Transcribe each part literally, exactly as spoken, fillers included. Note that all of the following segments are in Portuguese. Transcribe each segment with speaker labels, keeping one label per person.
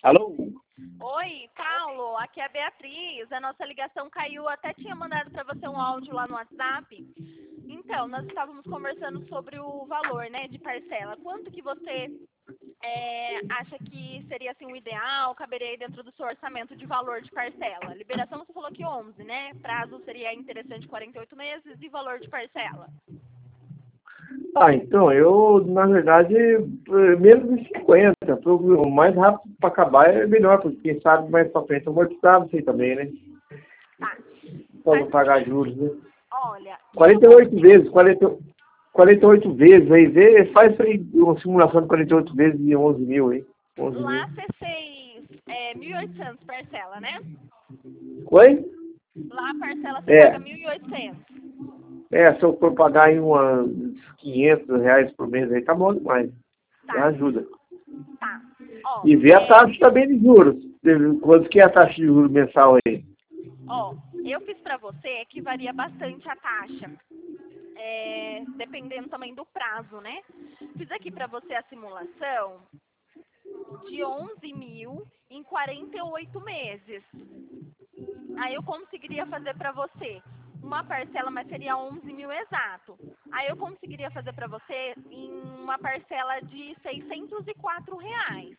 Speaker 1: Alô?
Speaker 2: Oi, Paulo, aqui é a Beatriz. A nossa ligação caiu, até tinha mandado para você um áudio lá no WhatsApp. Então, nós estávamos conversando sobre o valor, né, de parcela. Quanto que você é, acha que seria assim o ideal, caberia aí dentro do seu orçamento de valor de parcela? Liberação você falou que onze, né? Prazo seria interessante quarenta e oito meses e valor de parcela.
Speaker 1: Ah, então, eu, na verdade, eh, menos de cinquenta. Pro- O mais rápido para acabar é melhor, porque quem sabe mais para frente amortizar você também, né?
Speaker 2: Tá.
Speaker 1: Para
Speaker 2: Faz
Speaker 1: não
Speaker 2: o
Speaker 1: pagar
Speaker 2: seguinte,
Speaker 1: juros, né?
Speaker 2: olha, eu
Speaker 1: quarenta e
Speaker 2: vou
Speaker 1: oito vezes, quarenta, quarenta e oito vezes aí, vê, faz aí uma simulação de quarenta e oito vezes de onze mil aí. onze mil.
Speaker 2: lá você fez é, mil e oitocentos parcela, né?
Speaker 1: Oi?
Speaker 2: Lá a parcela você paga
Speaker 1: É,
Speaker 2: mil e oitocentos.
Speaker 1: é, se eu for pagar aí uma quinhentos reais por mês aí, tá bom demais. Já
Speaker 2: Tá,
Speaker 1: ajuda.
Speaker 2: tá. Ó,
Speaker 1: E ver a
Speaker 2: é,
Speaker 1: taxa também de juros. Quanto que é a taxa de juros mensal aí?
Speaker 2: ó, eu fiz pra você que varia bastante a taxa. É, dependendo também do prazo, né? Fiz aqui pra você a simulação de onze mil em quarenta e oito meses. Aí eu conseguiria fazer pra você uma parcela, mas seria onze mil exato. Aí eu conseguiria fazer pra você em uma parcela de seiscentos e quatro reais.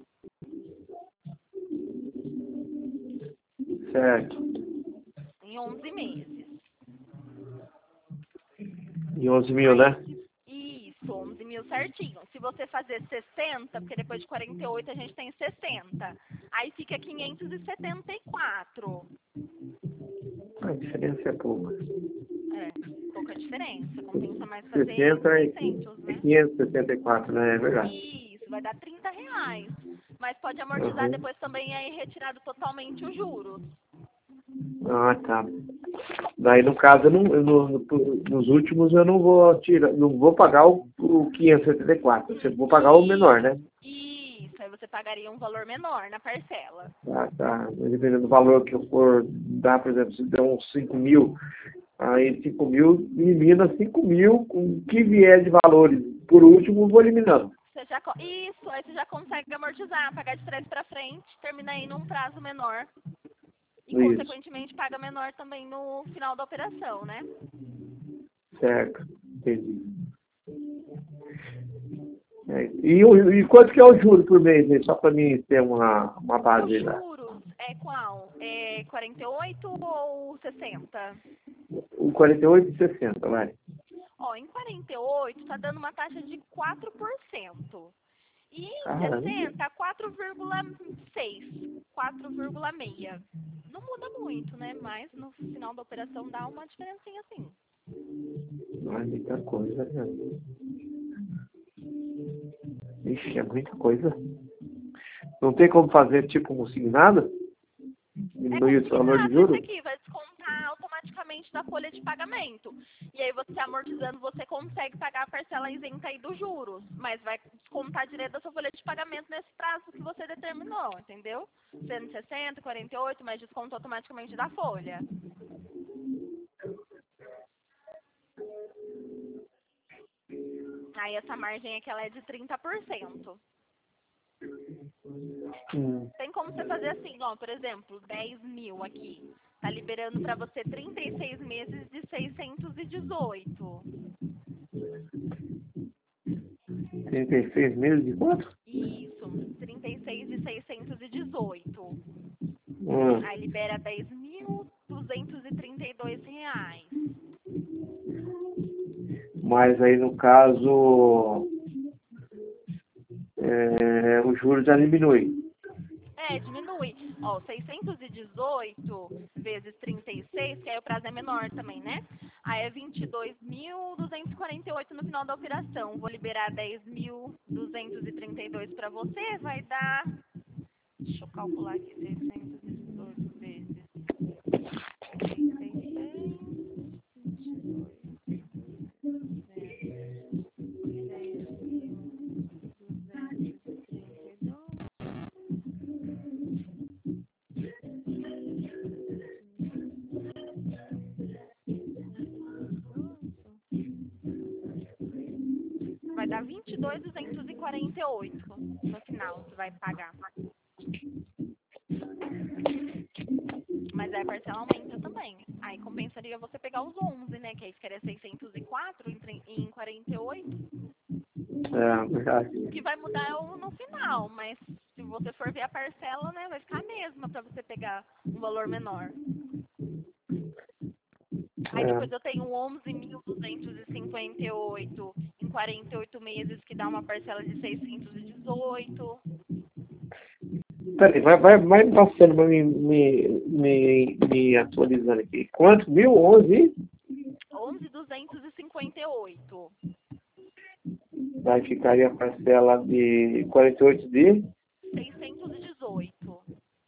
Speaker 1: Certo.
Speaker 2: Em onze meses.
Speaker 1: De onze mil,
Speaker 2: Aí,
Speaker 1: né?
Speaker 2: se, isso, onze mil certinho. Se você fazer sessenta, porque depois de quarenta e oito a gente tem sessenta, aí fica quinhentos e setenta e quatro.
Speaker 1: A diferença é pouca.
Speaker 2: É, pouca diferença. Compensa mais fazer
Speaker 1: sessenta e
Speaker 2: seiscentos, né?
Speaker 1: quinhentos e setenta e quatro, né? É verdade.
Speaker 2: Isso, vai dar trinta reais. Mas pode amortizar
Speaker 1: Uhum.
Speaker 2: depois também aí retirado totalmente os juros.
Speaker 1: Ah, tá. Daí, no caso, eu não, eu não- no- nos últimos eu não vou tirar, não vou pagar o, o quinhentos e setenta e quatro. Eu vou pagar o menor, né?
Speaker 2: Isso, aí você pagaria um valor menor na parcela.
Speaker 1: Tá, tá. Dependendo do valor que eu for dar, por exemplo, se der uns cinco mil, aí cinco mil, elimina cinco mil com o que vier de valores. Por último, eu vou eliminando.
Speaker 2: Você já, co- isso, aí você já consegue amortizar, pagar de trás para frente, termina aí num prazo menor e,
Speaker 1: Isso,
Speaker 2: consequentemente, paga menor também no final da operação, né?
Speaker 1: certo. Entendi. É, e, o- e quanto que é o juro por mês aí? Só para mim ter uma, uma
Speaker 2: Os
Speaker 1: base aí lá.
Speaker 2: juros é qual? É quarenta e oito ou sessenta?
Speaker 1: O quarenta e oito e sessenta, vai.
Speaker 2: Ó, em quarenta e oito tá dando uma taxa de quatro por cento. E em
Speaker 1: Caramba.
Speaker 2: sessenta, quatro vírgula seis, quatro vírgula seis. Não muda muito, né? Mas no final da operação dá uma diferencinha assim.
Speaker 1: Não é muita coisa, né? Ixi, é muita coisa. Não tem como fazer tipo um consignado?
Speaker 2: É
Speaker 1: Diminuir o valor de
Speaker 2: consignado esse
Speaker 1: juros?
Speaker 2: aqui, vai descontar automaticamente da folha de pagamento. E aí você amortizando, você consegue pagar a parcela isenta aí dos juros, mas vai descontar direto da sua folha de pagamento nesse prazo que você determinou, entendeu? Sendo sessenta, quarenta e oito, mas desconta automaticamente da folha. Aí essa margem aqui ela é de trinta por cento.
Speaker 1: Hum,
Speaker 2: Tem como você fazer assim, ó, por exemplo, dez mil aqui. Tá liberando para você trinta e seis meses de seiscentos e dezoito.
Speaker 1: trinta e seis meses de quanto?
Speaker 2: Isso, trinta e seis de seiscentos e dezoito.
Speaker 1: Hum,
Speaker 2: Aí libera dez mil duzentos e trinta e dois reais.
Speaker 1: mas aí no caso, é, o juros já diminui.
Speaker 2: É, diminui. Ó, seiscentos e dezoito vezes trinta e seis, que aí o prazo é menor também, né? Aí é vinte e dois mil duzentos e quarenta e oito no final da operação. Vou liberar dez mil duzentos e trinta e dois para você, vai dar... Deixa eu calcular aqui, seiscentos e dezoito vezes trinta e seis, vinte e dois, vezes dez mil duzentos e trinta e dois. Vai dar vinte e dois mil duzentos e quarenta e oito no final, você vai pagar. quiser parcela, aumenta também. Aí compensaria você pegar os onze, né? Que aí ficaria seiscentos e quatro em, tre- em quarenta e oito.
Speaker 1: É, verdade.
Speaker 2: O que vai mudar é o no final, mas se você for ver a parcela, né, vai ficar a mesma para você pegar um valor menor. Aí depois
Speaker 1: É.
Speaker 2: eu tenho onze mil duzentos e cinquenta e oito em quarenta e oito meses, que dá uma parcela de seiscentos e dezoito.
Speaker 1: Peraí, vai, vai, vai passando, vai me, me, me, me atualizando aqui. Quanto? Mil? Onze?
Speaker 2: onze mil duzentos e cinquenta e oito.
Speaker 1: Vai ficar aí a parcela de quarenta e oito de
Speaker 2: seiscentos e dezoito.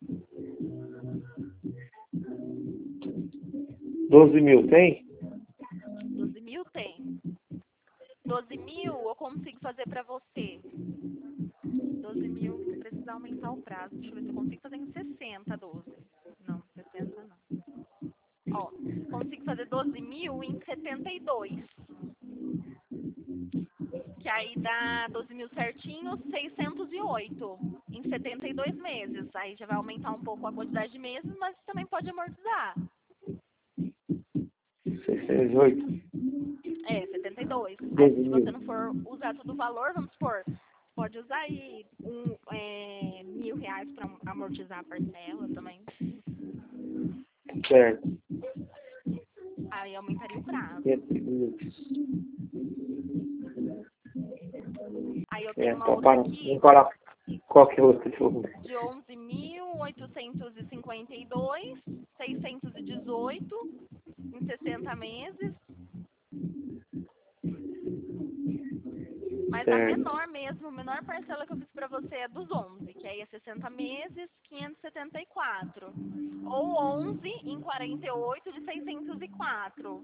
Speaker 1: doze mil, tem?
Speaker 2: doze mil tem. doze mil eu consigo fazer para você. doze mil, precisa aumentar o prazo. Deixa eu ver se eu consigo fazer em sessenta, doze. Não, sessenta não. Ó, consigo fazer doze mil em setenta e dois. Que aí dá doze mil certinho, seiscentos e oito em setenta e dois meses. Aí já vai aumentar um pouco a quantidade de meses, mas também pode amortizar.
Speaker 1: seiscentos e oito.
Speaker 2: É, setenta e dois. Aí
Speaker 1: doze
Speaker 2: se
Speaker 1: mil.
Speaker 2: você não for usar todo o valor, vamos supor, pode usar aí um, é, mil reais para amortizar a parcela também.
Speaker 1: Certo.
Speaker 2: Aí aumentaria o prazo. Aí eu tenho
Speaker 1: É,
Speaker 2: uma
Speaker 1: então,
Speaker 2: outra
Speaker 1: para,
Speaker 2: aqui
Speaker 1: vamos parar. Qual que é outra? Deixa eu ver.
Speaker 2: de onze mil oitocentos e cinquenta e dois, seiscentos e dezoito em sessenta meses. Mas a
Speaker 1: Certo.
Speaker 2: menor mesmo, a menor parcela que eu fiz para você é dos onze, que aí é sessenta meses, quinhentos e setenta e quatro. Ou onze em quarenta e oito de seiscentos e quatro.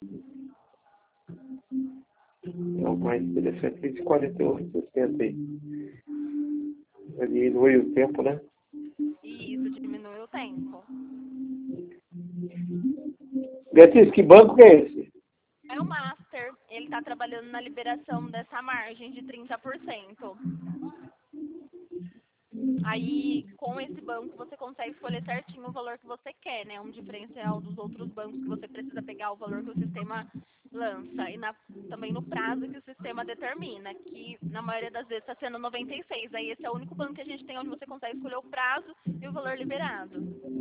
Speaker 1: É o mais interessante esse quarenta e oito, sessenta aí. Diminui o tempo, né?
Speaker 2: E isso diminui o tempo.
Speaker 1: Beatriz, que banco que é esse?
Speaker 2: É o Master, ele está trabalhando na liberação dessa margem de trinta por cento. Aí, com esse banco, você consegue escolher certinho o valor que você quer, né? Um diferencial dos outros bancos que você precisa pegar o valor que o sistema lança. E na, também no prazo que o sistema determina, que na maioria das vezes está sendo noventa e seis. Aí esse é o único banco que a gente tem onde você consegue escolher o prazo e o valor liberado.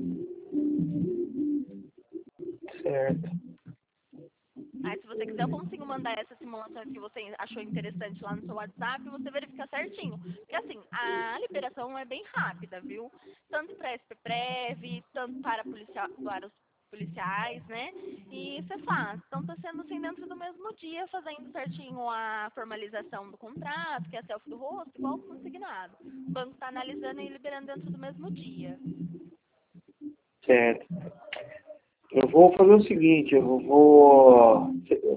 Speaker 1: Certo.
Speaker 2: Aí, se você quiser, eu consigo mandar essas simulações que você achou interessante lá no seu WhatsApp e você verifica certinho. Porque, assim, a liberação é bem rápida, viu? Tanto para S P Prev, tanto para, policia para os policiais, né? E isso é fácil. Então, está sendo assim dentro do mesmo dia, fazendo certinho a formalização do contrato, que é a selfie do rosto, igual o consignado. O banco está analisando e liberando dentro do mesmo dia.
Speaker 1: Certo. Eu vou fazer o seguinte, eu vou...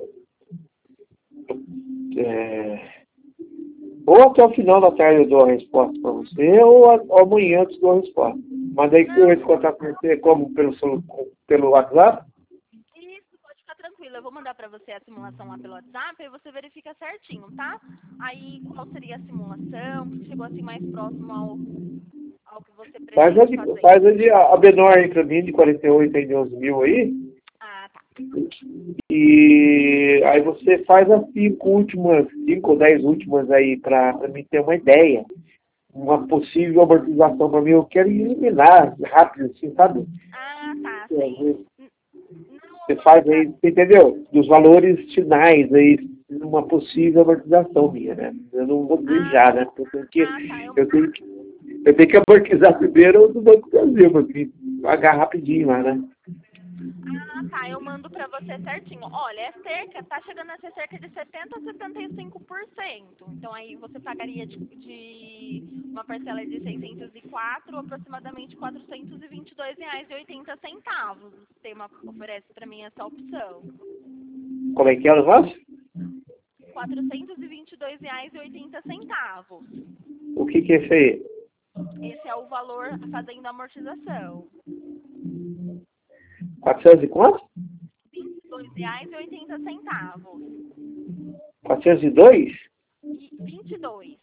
Speaker 1: É, ou até o final da tarde eu dou a resposta para você, ou, a, ou amanhã eu te dou a resposta. Mas aí que eu vou contar com você como pelo, pelo WhatsApp?
Speaker 2: Isso, pode ficar tranquilo. Eu vou mandar para você a simulação lá pelo WhatsApp e você verifica certinho, tá? Aí, qual seria a simulação, que chegou assim mais próximo ao, ao que você
Speaker 1: Faz a,
Speaker 2: pretende
Speaker 1: de,
Speaker 2: fazer.
Speaker 1: faz a, de, a menor aí para mim, de quarenta e oito aí de onze mil aí.
Speaker 2: Ah, tá.
Speaker 1: E aí você faz as cinco últimas, cinco ou dez últimas aí para me ter uma ideia. Uma possível amortização para mim. Eu quero eliminar rápido, assim, sabe?
Speaker 2: Ah, tá, sei.
Speaker 1: Você faz aí, você entendeu? Dos valores finais aí, uma possível amortização minha, né? Eu não vou dizer já, né? Porque eu tenho que,
Speaker 2: Ah, tá, eu...
Speaker 1: eu tenho que, eu tenho que amortizar primeiro do Banco do Brasil, para pagar rapidinho lá, né?
Speaker 2: Ah, tá, eu mando pra você certinho. Olha, é cerca, tá chegando a ser cerca de setenta a setenta e cinco por cento. Então aí você pagaria de, de uma parcela de seiscentos e quatro, aproximadamente quatrocentos e vinte e dois reais e oitenta centavos. O sistema oferece pra mim essa opção.
Speaker 1: Como é que é o negócio?
Speaker 2: quatrocentos e vinte e dois reais e oitenta centavos.
Speaker 1: O que que é isso aí?
Speaker 2: Esse é o valor fazendo a amortização.
Speaker 1: quatrocentos e quanto?
Speaker 2: vinte e dois reais e oitenta centavos.
Speaker 1: quatrocentos e dois?
Speaker 2: E vinte e dois.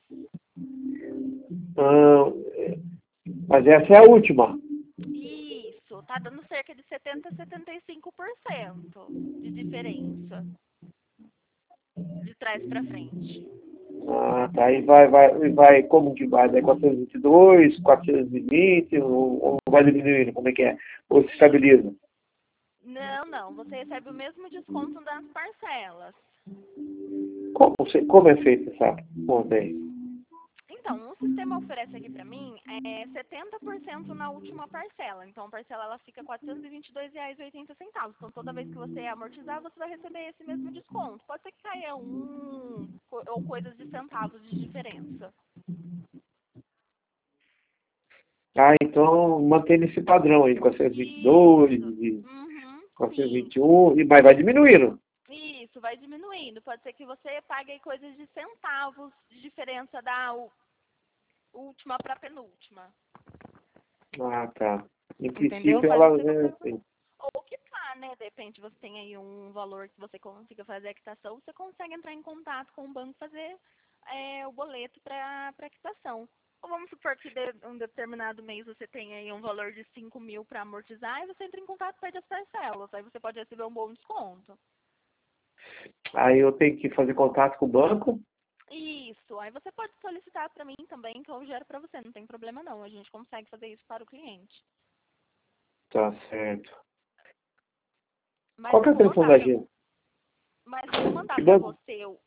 Speaker 1: Ah, mas essa é a última.
Speaker 2: Isso, tá dando cerca de setenta, setenta e cinco por cento de diferença de trás para frente.
Speaker 1: Ah, tá. E vai, vai, vai, como que vai? Vai quatrocentos e vinte e dois, quatrocentos e vinte, ou, ou vai diminuindo? Como é que é? Ou se estabiliza?
Speaker 2: Não, não. Você recebe o mesmo desconto das parcelas.
Speaker 1: Como, se- como é feito essa conta aí?
Speaker 2: Então, o sistema oferece aqui para mim é setenta por cento na última parcela. Então, a parcela ela fica quatrocentos e vinte e dois reais e oitenta centavos. Então, toda vez que você amortizar, você vai receber esse mesmo desconto. Pode ser que caia um co- ou coisas de centavos de diferença.
Speaker 1: Ah, então mantém esse padrão aí, quatrocentos e vinte e dois,
Speaker 2: Isso.
Speaker 1: e
Speaker 2: Uhum,
Speaker 1: quatrocentos e
Speaker 2: sim.
Speaker 1: vinte e um, e vai, vai diminuindo.
Speaker 2: Isso, vai diminuindo. Pode ser que você pague aí coisas de centavos de diferença da u- última para a penúltima.
Speaker 1: Ah, tá. Em
Speaker 2: Entendeu?
Speaker 1: princípio,
Speaker 2: Mas
Speaker 1: ela
Speaker 2: você
Speaker 1: é
Speaker 2: consegue.
Speaker 1: assim.
Speaker 2: Ou quitar, né? De repente você tem aí um valor que você consiga fazer a quitação, você consegue entrar em contato com o banco e fazer é, o boleto para a quitação. Ou vamos supor que de um determinado mês você tem aí um valor de cinco mil para amortizar e você entra em contato e pede as parcelas. Aí você pode receber um bom desconto.
Speaker 1: Aí eu tenho que fazer contato com o banco.
Speaker 2: Isso. Aí você pode solicitar para mim também que eu gero para você. Não tem problema não. A gente consegue fazer isso para o cliente.
Speaker 1: Tá certo.
Speaker 2: Mas
Speaker 1: Qual que
Speaker 2: eu
Speaker 1: é o
Speaker 2: vou
Speaker 1: telefone
Speaker 2: mandar
Speaker 1: da
Speaker 2: para
Speaker 1: gente?
Speaker 2: mas eu vou mandar
Speaker 1: Que
Speaker 2: para
Speaker 1: banco?
Speaker 2: você o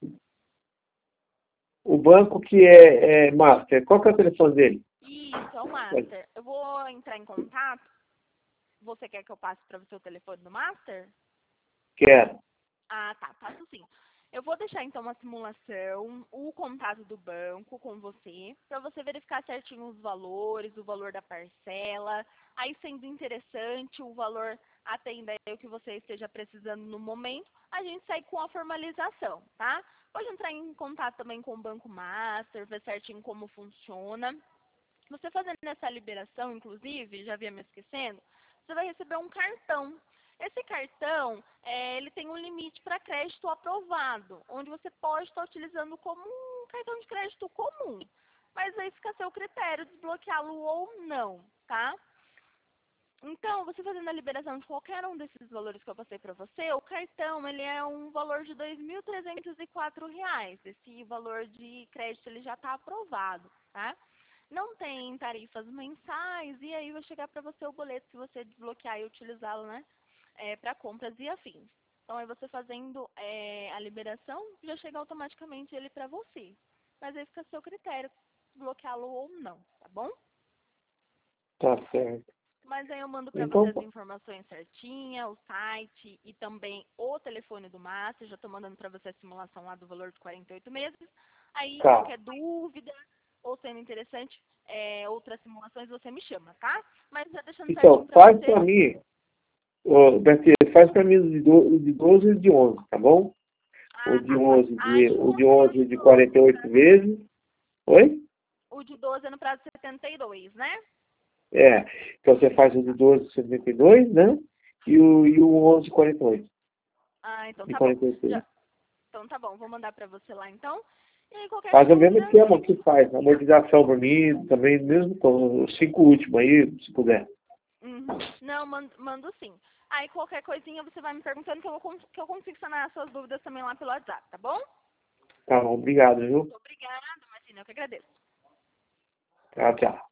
Speaker 1: O banco que é, é Master. Qual que é o telefone dele?
Speaker 2: Isso, é o Master. Eu vou entrar em contato. Você quer que eu passe para você o telefone do Master?
Speaker 1: Quero.
Speaker 2: Ah, tá. Passo sim. Eu vou deixar então uma simulação, o contato do banco com você, para você verificar certinho os valores, o valor da parcela. Aí, sendo interessante, o valor atenda aí o que você esteja precisando no momento, a gente sai com a formalização, tá? Pode entrar em contato também com o Banco Master, ver certinho como funciona. Você fazendo essa liberação, inclusive, já havia me esquecendo, você vai receber um cartão. Esse cartão, é, ele tem um limite para crédito aprovado, onde você pode estar utilizando como um cartão de crédito comum. Mas aí fica a seu critério desbloqueá-lo ou não, tá? Então, você fazendo a liberação de qualquer um desses valores que eu passei para você, o cartão ele é um valor de dois mil trezentos e quatro reais. Esse valor de crédito ele já está aprovado, tá? Não tem tarifas mensais e aí vai chegar para você o boleto se você desbloquear e utilizá-lo, né, é, para compras e afins. Então, aí você fazendo é, a liberação, já chega automaticamente ele para você. Mas aí fica a seu critério desbloqueá-lo ou não, tá bom?
Speaker 1: Tá certo.
Speaker 2: Mas aí eu mando para você
Speaker 1: Então,
Speaker 2: as informações certinha, o site e também o telefone do Master. Já estou mandando para você a simulação lá do valor de quarenta e oito meses. Aí,
Speaker 1: tá.
Speaker 2: qualquer dúvida ou sendo interessante, é, outras simulações, você me chama, tá? Mas já deixando
Speaker 1: Então,
Speaker 2: certinho para
Speaker 1: faz
Speaker 2: você.
Speaker 1: para mim, ô, Betinho, faz para mim o de do- o de doze e o de onze, tá bom? O
Speaker 2: Ah,
Speaker 1: de
Speaker 2: tá.
Speaker 1: onze de,
Speaker 2: Aí
Speaker 1: o de
Speaker 2: contei o
Speaker 1: onze
Speaker 2: de
Speaker 1: de
Speaker 2: doze
Speaker 1: quarenta e
Speaker 2: no
Speaker 1: oito
Speaker 2: prazo.
Speaker 1: vezes. Oi?
Speaker 2: O de doze é no prazo de setenta e dois, né?
Speaker 1: É. Então você faz o de doze de setenta e dois, né? E o, e o onze de quarenta e oito.
Speaker 2: Ah, então
Speaker 1: De
Speaker 2: tá bom.
Speaker 1: quarenta e oito.
Speaker 2: Já, então tá bom, vou mandar para você lá então. E aí, qualquer
Speaker 1: Faz o mesmo
Speaker 2: dúvida,
Speaker 1: esquema que faz. Amortização por mim, também, mesmo com os cinco últimos aí, se puder.
Speaker 2: Uhum. Não, mando, mando sim. Aí qualquer coisinha você vai me perguntando que eu, vou, cons- que eu consigo sanar as suas dúvidas também lá pelo WhatsApp, tá bom?
Speaker 1: Tá bom, obrigado, viu?
Speaker 2: Obrigada, Martina, eu que agradeço.
Speaker 1: Tchau, tchau.